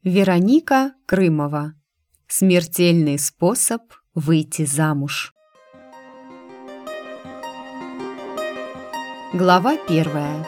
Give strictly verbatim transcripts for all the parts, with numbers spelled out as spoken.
Вероника Крымова. Смертельный способ выйти замуж. Глава первая.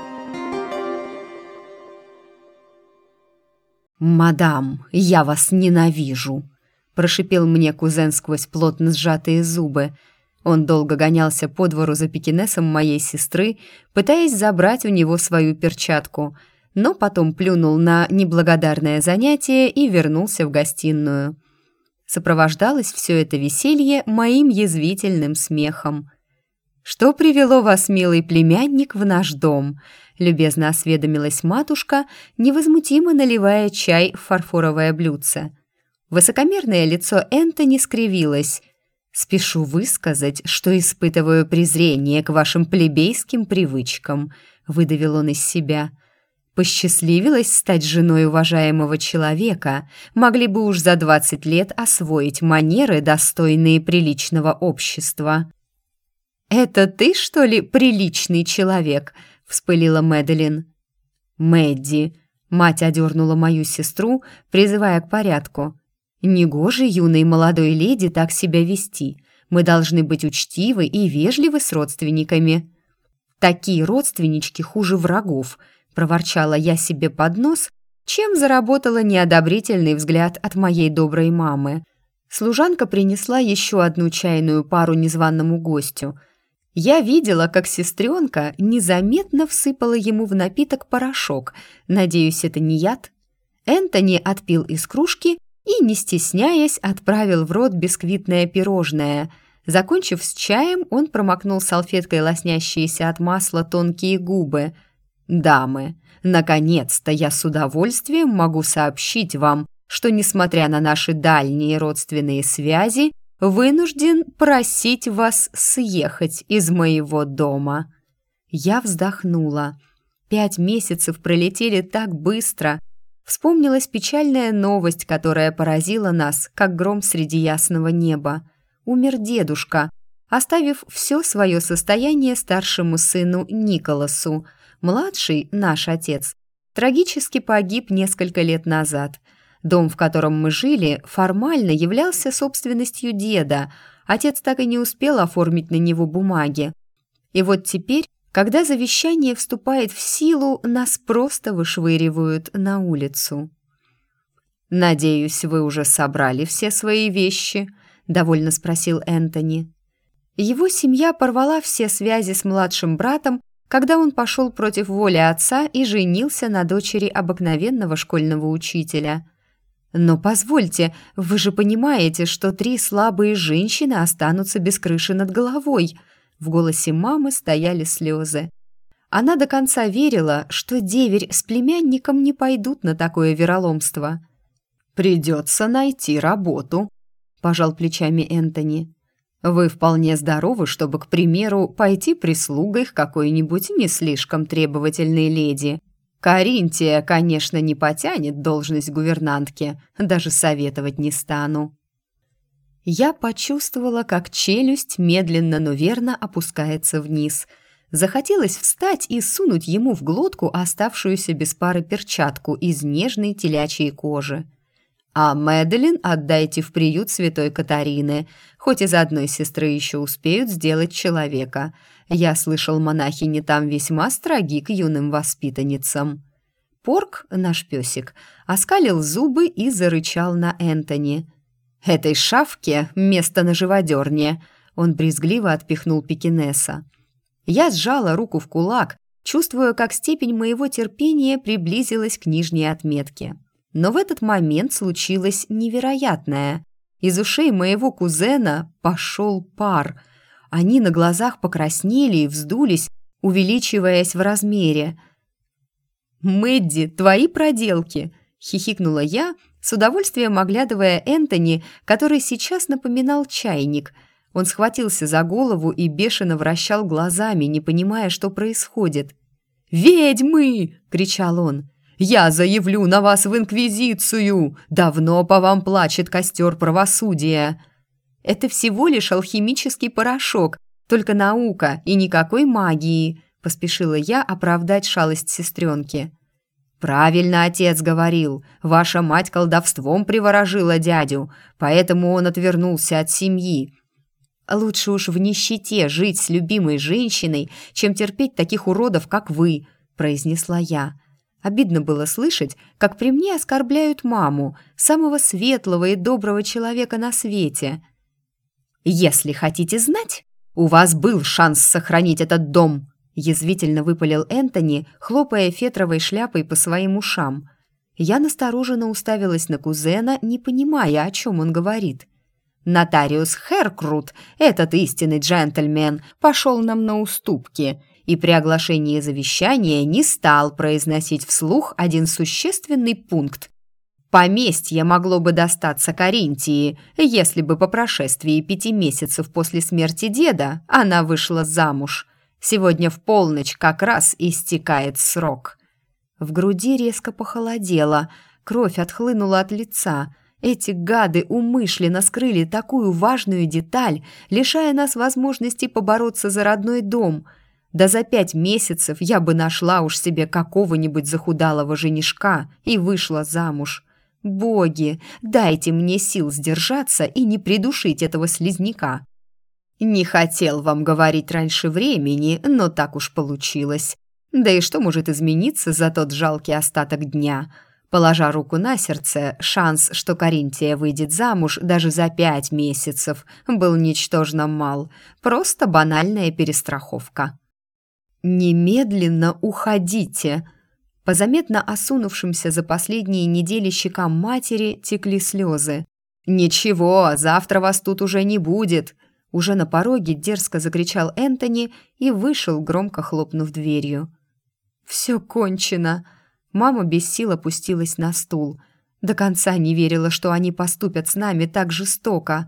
«Мадам, я вас ненавижу!» – прошипел мне кузен сквозь плотно сжатые зубы. Он долго гонялся по двору за пекинесом моей сестры, пытаясь забрать у него свою перчатку, но потом плюнул на неблагодарное занятие и вернулся в гостиную. Сопровождалось все это веселье моим язвительным смехом. «Что привело вас, милый племянник, в наш дом?» — любезно осведомилась матушка, невозмутимо наливая чай в фарфоровое блюдце. Высокомерное лицо Энтони скривилось. «Спешу высказать, что испытываю презрение к вашим плебейским привычкам», — выдавил он из себя. «Посчастливилась стать женой уважаемого человека, могли бы уж за двадцать лет освоить манеры, достойные приличного общества». «Это ты, что ли, приличный человек?» — вспылила Мэдалин. «Мэдди», — мать одернула мою сестру, призывая к порядку. «Негоже юной молодой леди так себя вести. Мы должны быть учтивы и вежливы с родственниками». «Такие родственнички хуже врагов», — проворчала я себе под нос, чем заработала неодобрительный взгляд от моей доброй мамы. Служанка принесла еще одну чайную пару незваному гостю. Я видела, как сестренка незаметно всыпала ему в напиток порошок. Надеюсь, это не яд? Энтони отпил из кружки и, не стесняясь, отправил в рот бисквитное пирожное. Закончив с чаем, он промокнул салфеткой лоснящиеся от масла тонкие губы. «Дамы, наконец-то я с удовольствием могу сообщить вам, что, несмотря на наши дальние родственные связи, вынужден просить вас съехать из моего дома». Я вздохнула. Пять месяцев пролетели так быстро. Вспомнилась печальная новость, которая поразила нас, как гром среди ясного неба. Умер дедушка, оставив все свое состояние старшему сыну Николасу. Младший, наш отец, трагически погиб несколько лет назад. Дом, в котором мы жили, формально являлся собственностью деда. Отец так и не успел оформить на него бумаги. И вот теперь, когда завещание вступает в силу, нас просто вышвыривают на улицу. «Надеюсь, вы уже собрали все свои вещи?» – довольно спросил Энтони. Его семья порвала все связи с младшим братом, когда он пошел против воли отца и женился на дочери обыкновенного школьного учителя. «Но позвольте, вы же понимаете, что три слабые женщины останутся без крыши над головой». В голосе мамы стояли слезы. Она до конца верила, что деверь с племянником не пойдут на такое вероломство. «Придется найти работу», – пожал плечами Энтони. «Вы вполне здоровы, чтобы, к примеру, пойти прислугой к какой-нибудь не слишком требовательной леди. Каринтия, конечно, не потянет должность гувернантки, даже советовать не стану». Я почувствовала, как челюсть медленно, но верно опускается вниз. Захотелось встать и сунуть ему в глотку оставшуюся без пары перчатку из нежной телячьей кожи. «А Мэдалин отдайте в приют святой Катарины, хоть из одной сестры еще успеют сделать человека. Я слышал, монахини там весьма строги к юным воспитанницам». Порк, наш песик, оскалил зубы и зарычал на Энтони. «Этой шавке место на живодерне!» Он брезгливо отпихнул пекинеса. Я сжала руку в кулак, чувствуя, как степень моего терпения приблизилась к нижней отметке. Но в этот момент случилось невероятное. Из ушей моего кузена пошел пар. Они на глазах покраснели и вздулись, увеличиваясь в размере. «Мэдди, твои проделки!» — хихикнула я, с удовольствием оглядывая Энтони, который сейчас напоминал чайник. Он схватился за голову и бешено вращал глазами, не понимая, что происходит. «Ведьмы!» — кричал он. «Я заявлю на вас в инквизицию! Давно по вам плачет костер правосудия!» «Это всего лишь алхимический порошок, только наука и никакой магии», — поспешила я оправдать шалость сестренки. «Правильно отец говорил, ваша мать колдовством приворожила дядю, поэтому он отвернулся от семьи. Лучше уж в нищете жить с любимой женщиной, чем терпеть таких уродов, как вы», – произнесла я. Обидно было слышать, как при мне оскорбляют маму, самого светлого и доброго человека на свете. «Если хотите знать, у вас был шанс сохранить этот дом», – язвительно выпалил Энтони, хлопая фетровой шляпой по своим ушам. Я настороженно уставилась на кузена, не понимая, о чем он говорит. Нотариус Херкрут, этот истинный джентльмен, пошел нам на уступки и при оглашении завещания не стал произносить вслух один существенный пункт. Поместье могло бы достаться Каринтии, если бы по прошествии пяти месяцев после смерти деда она вышла замуж. Сегодня в полночь как раз истекает срок. В груди резко похолодело, кровь отхлынула от лица. Эти гады умышленно скрыли такую важную деталь, лишая нас возможности побороться за родной дом. Да за пять месяцев я бы нашла уж себе какого-нибудь захудалого женишка и вышла замуж. Боги, дайте мне сил сдержаться и не придушить этого слизняка. Не хотел вам говорить раньше времени, но так уж получилось. Да и что может измениться за тот жалкий остаток дня? Положа руку на сердце, шанс, что Каринтия выйдет замуж даже за пять месяцев, был ничтожно мал. Просто банальная перестраховка. «Немедленно уходите!» По заметно осунувшимся за последние недели щекам матери текли слезы. «Ничего, завтра вас тут уже не будет!» Уже на пороге дерзко закричал Энтони и вышел, громко хлопнув дверью. «Все кончено!» Мама без сил опустилась на стул. До конца не верила, что они поступят с нами так жестоко.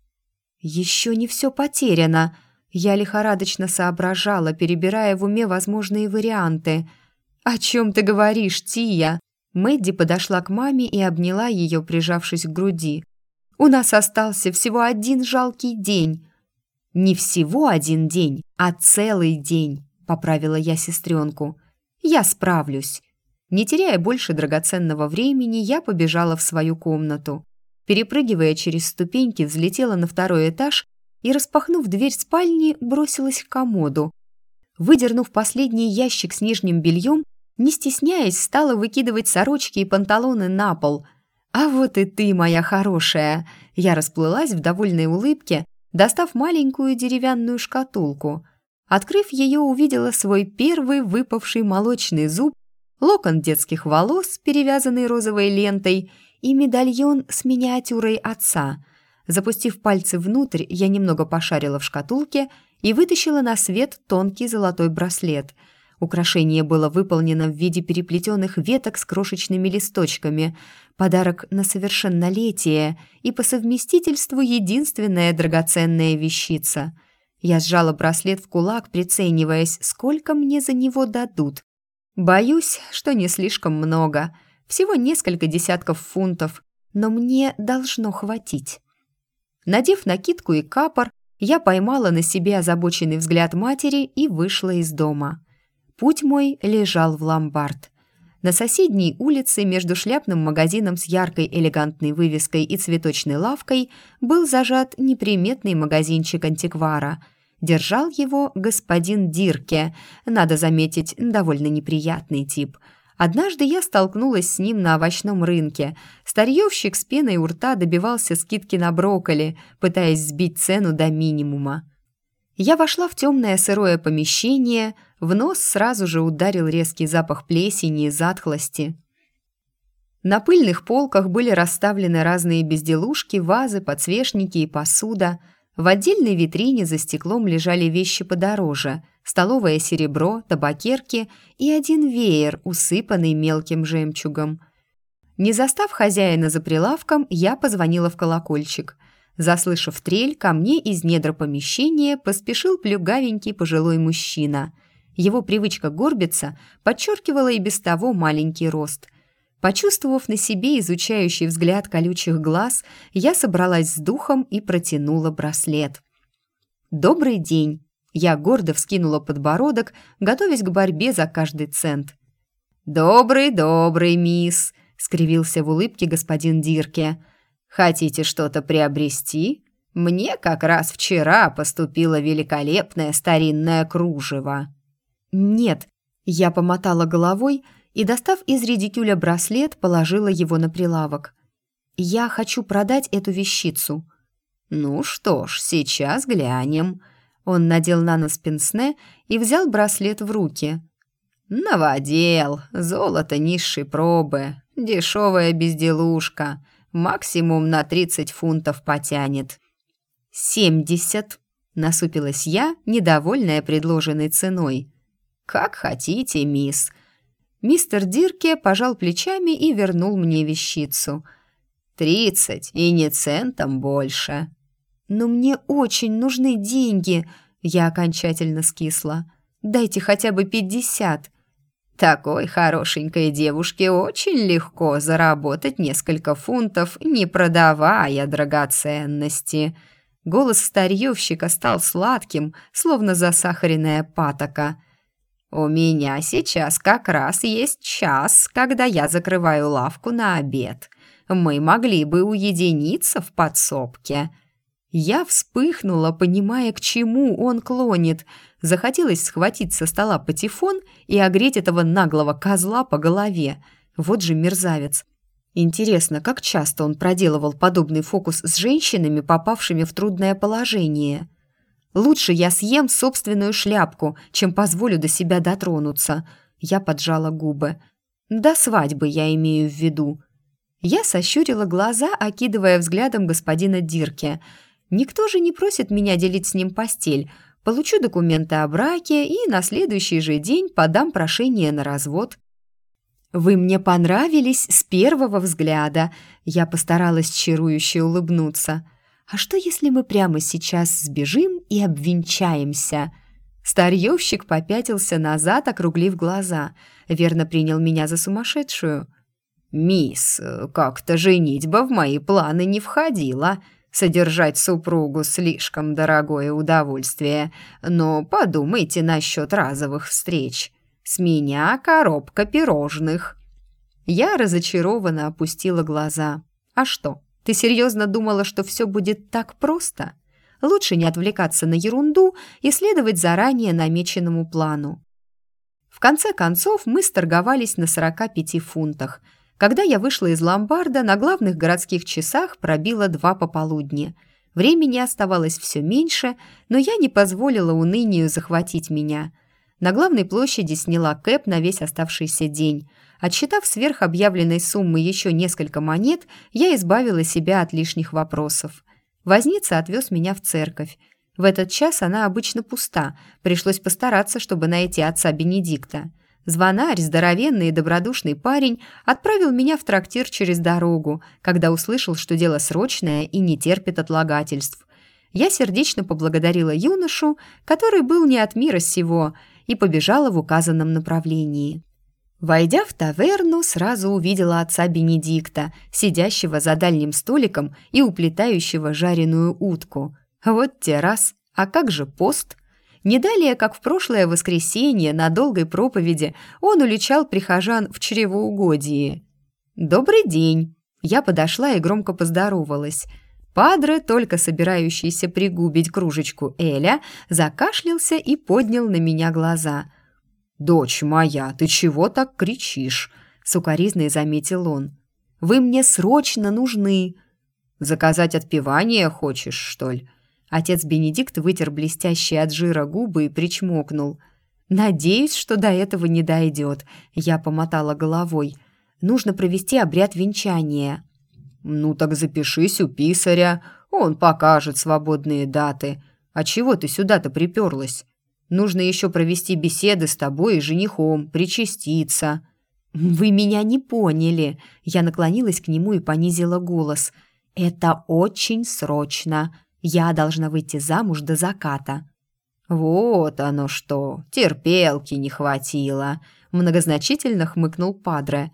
«Еще не все потеряно!» Я лихорадочно соображала, перебирая в уме возможные варианты. «О чем ты говоришь, Тия?» Мэдди подошла к маме и обняла ее, прижавшись к груди. «У нас остался всего один жалкий день». «Не всего один день, а целый день», — поправила я сестренку. «Я справлюсь». Не теряя больше драгоценного времени, я побежала в свою комнату. Перепрыгивая через ступеньки, взлетела на второй этаж и, распахнув дверь спальни, бросилась к комоду. Выдернув последний ящик с нижним бельем, не стесняясь, стала выкидывать сорочки и панталоны на пол. «А вот и ты, моя хорошая!» Я расплылась в довольной улыбке, достав маленькую деревянную шкатулку. Открыв ее, увидела свой первый выпавший молочный зуб, локон детских волос, перевязанный розовой лентой, и медальон с миниатюрой отца. Запустив пальцы внутрь, я немного пошарила в шкатулке и вытащила на свет тонкий золотой браслет. Украшение было выполнено в виде переплетенных веток с крошечными листочками. Подарок на совершеннолетие и по совместительству единственная драгоценная вещица. Я сжала браслет в кулак, прицениваясь, сколько мне за него дадут. Боюсь, что не слишком много. Всего несколько десятков фунтов, но мне должно хватить. Надев накидку и капор, я поймала на себе озабоченный взгляд матери и вышла из дома. Путь мой лежал в ломбард. На соседней улице между шляпным магазином с яркой элегантной вывеской и цветочной лавкой был зажат неприметный магазинчик антиквара. Держал его господин Дирке, надо заметить, довольно неприятный тип. Однажды я столкнулась с ним на овощном рынке. Старьевщик с пеной у рта добивался скидки на брокколи, пытаясь сбить цену до минимума. Я вошла в темное сырое помещение, в нос сразу же ударил резкий запах плесени и затхлости. На пыльных полках были расставлены разные безделушки, вазы, подсвечники и посуда. В отдельной витрине за стеклом лежали вещи подороже – столовое серебро, табакерки и один веер, усыпанный мелким жемчугом. Не застав хозяина за прилавком, я позвонила в колокольчик. Заслышав трель, ко мне из недр помещения поспешил плюгавенький пожилой мужчина. Его привычка горбиться подчеркивала и без того маленький рост. Почувствовав на себе изучающий взгляд колючих глаз, я собралась с духом и протянула браслет. «Добрый день!» Я гордо вскинула подбородок, готовясь к борьбе за каждый цент. «Добрый, добрый, мисс», — скривился в улыбке господин Дирке. «Хотите что-то приобрести? Мне как раз вчера поступило великолепное старинное кружево». «Нет», — я помотала головой и, достав из редикюля браслет, положила его на прилавок. «Я хочу продать эту вещицу». «Ну что ж, сейчас глянем». Он надел на нос пенсне и взял браслет в руки. «Новодел, золото низшей пробы, дешевая безделушка, максимум на тридцать фунтов потянет». «Семьдесят», — насупилась я, недовольная предложенной ценой. «Как хотите, мисс». Мистер Дирке пожал плечами и вернул мне вещицу. «Тридцать, и не центом больше». «Но мне очень нужны деньги», — я окончательно скисла. «Дайте хотя бы пятьдесят». «Такой хорошенькой девушке очень легко заработать несколько фунтов, не продавая драгоценности». Голос старьевщика стал сладким, словно засахаренная патока. «У меня сейчас как раз есть час, когда я закрываю лавку на обед. Мы могли бы уединиться в подсобке». Я вспыхнула, понимая, к чему он клонит. Захотелось схватить со стола патефон и огреть этого наглого козла по голове. Вот же мерзавец. Интересно, как часто он проделывал подобный фокус с женщинами, попавшими в трудное положение? Лучше я съем собственную шляпку, чем позволю до себя дотронуться. Я поджала губы. До свадьбы я имею в виду. Я сощурила глаза, окидывая взглядом господина Дирке. Никто же не просит меня делить с ним постель. Получу документы о браке и на следующий же день подам прошение на развод. «Вы мне понравились с первого взгляда», — я постаралась чарующе улыбнуться. «А что, если мы прямо сейчас сбежим и обвенчаемся?» Старьевщик попятился назад, округлив глаза. Верно принял меня за сумасшедшую. «Мисс, как-то женитьба в мои планы не входила. Содержать супругу слишком дорогое удовольствие. Но подумайте насчет разовых встреч. С меня коробка пирожных». Я разочарованно опустила глаза. «А что, ты серьезно думала, что все будет так просто? Лучше не отвлекаться на ерунду и следовать заранее намеченному плану». В конце концов мы сторговались на сорока пяти фунтах. Когда я вышла из ломбарда, на главных городских часах пробило два пополудни. Времени оставалось все меньше, но я не позволила унынию захватить меня. На главной площади сняла кэб на весь оставшийся день. Отсчитав сверх объявленной суммы еще несколько монет, я избавила себя от лишних вопросов. Возница отвез меня в церковь. В этот час она обычно пуста, пришлось постараться, чтобы найти отца Бенедикта. Звонарь, здоровенный и добродушный парень, отправил меня в трактир через дорогу, когда услышал, что дело срочное и не терпит отлагательств. Я сердечно поблагодарила юношу, который был не от мира сего, и побежала в указанном направлении. Войдя в таверну, сразу увидела отца Бенедикта, сидящего за дальним столиком и уплетающего жареную утку. Вот те раз, а как же пост? Не далее, как в прошлое воскресенье на долгой проповеди он уличал прихожан в чревоугодии. «Добрый день!» Я подошла и громко поздоровалась. Падре, только собирающийся пригубить кружечку эля, закашлялся и поднял на меня глаза. «Дочь моя, ты чего так кричишь?» — сукоризной заметил он. «Вы мне срочно нужны!» «Заказать отпевание хочешь, что ли?» Отец Бенедикт вытер блестящие от жира губы и причмокнул. «Надеюсь, что до этого не дойдет», — я помотала головой. «Нужно провести обряд венчания». «Ну так запишись у писаря, он покажет свободные даты. А чего ты сюда-то приперлась? Нужно еще провести беседы с тобой и женихом, причаститься». «Вы меня не поняли», — я наклонилась к нему и понизила голос. «Это очень срочно. Я должна выйти замуж до заката». «Вот оно что, терпелки не хватило», — многозначительно хмыкнул Падре.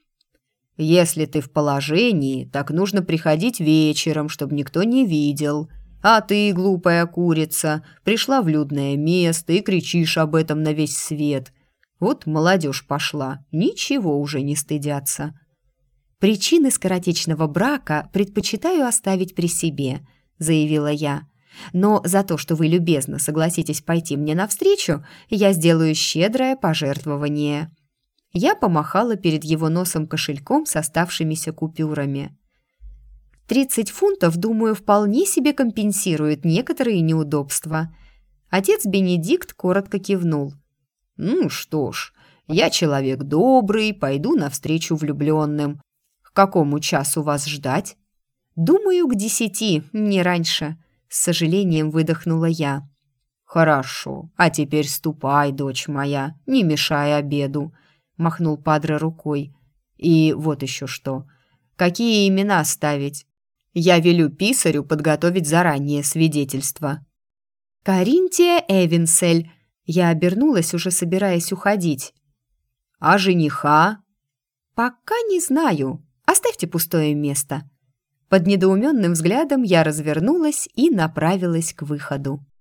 «Если ты в положении, так нужно приходить вечером, чтобы никто не видел. А ты, глупая курица, пришла в людное место и кричишь об этом на весь свет. Вот молодежь пошла, ничего уже не стыдятся. «Причины скоротечного брака предпочитаю оставить при себе», — заявила я. «Но за то, что вы любезно согласитесь пойти мне навстречу, я сделаю щедрое пожертвование». Я помахала перед его носом кошельком с оставшимися купюрами. «Тридцать фунтов, думаю, вполне себе компенсирует некоторые неудобства». Отец Бенедикт коротко кивнул. «Ну что ж, я человек добрый, пойду навстречу влюбленным. К какому часу вас ждать?» «Думаю, к десяти, не раньше», — с сожалением выдохнула я. «Хорошо, а теперь ступай, дочь моя, не мешай обеду», — махнул падре рукой. «И вот еще что. Какие имена ставить? Я велю писарю подготовить заранее свидетельство». «Каринтия Эвенсель». Я обернулась, уже собираясь уходить. «А жениха?» «Пока не знаю. Оставьте пустое место». Под недоуменным взглядом я развернулась и направилась к выходу.